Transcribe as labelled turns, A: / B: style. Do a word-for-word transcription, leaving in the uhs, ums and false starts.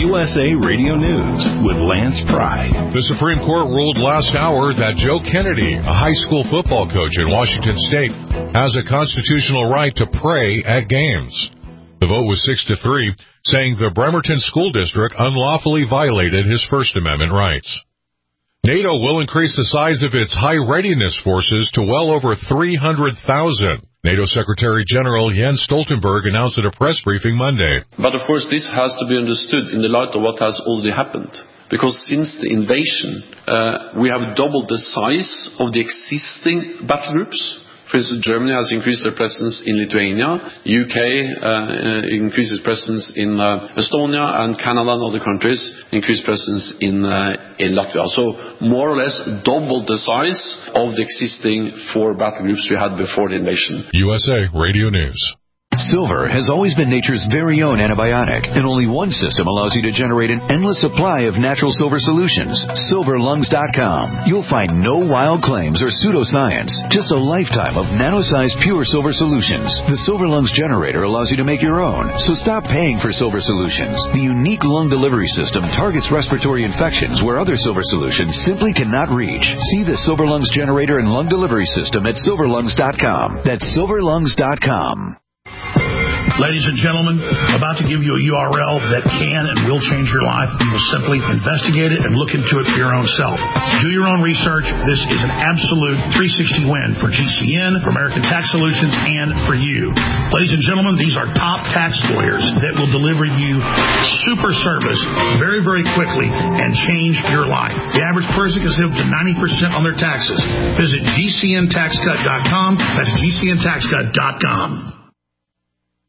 A: U S A Radio News with Lance Pry.
B: The Supreme Court ruled last hour that Joe Kennedy, a high school football coach in Washington State, has a constitutional right to pray at games. The vote was six to three, saying the Bremerton School District unlawfully violated his First Amendment rights. NATO will increase the size of its high readiness forces to well over three hundred thousand. NATO Secretary General Jens Stoltenberg announced at a press briefing Monday.
C: But of course this has to be understood in the light of what has already happened. Because since the invasion, uh, we have doubled the size of the existing battle groups. For instance, Germany has increased their presence in Lithuania, U K uh, increases presence in uh, Estonia, and Canada and other countries increase presence in, uh, in Latvia. So more or less double the size of the existing four battle groups we had before the invasion.
B: U S A Radio News.
D: Silver has always been nature's very own antibiotic, and only one system allows you to generate an endless supply of natural silver solutions. silver lungs dot com. You'll find no wild claims or pseudoscience, just a lifetime of nano-sized pure silver solutions. The Silver Lungs generator allows you to make your own, so stop paying for silver solutions. The unique lung delivery system targets respiratory infections where other silver solutions simply cannot reach. See the Silver Lungs generator and lung delivery system at silver lungs dot com. That's silver lungs dot com.
E: Ladies and gentlemen, about to give you a U R L that can and will change your life. You will simply investigate it and look into it for your own self. Do your own research. This is an absolute three sixty win for G C N, for American Tax Solutions, and for you. Ladies and gentlemen, these are top tax lawyers that will deliver you super service very, very quickly and change your life. The average person can save up to ninety percent on their taxes. Visit G C N tax cut dot com. That's G C N tax cut dot com.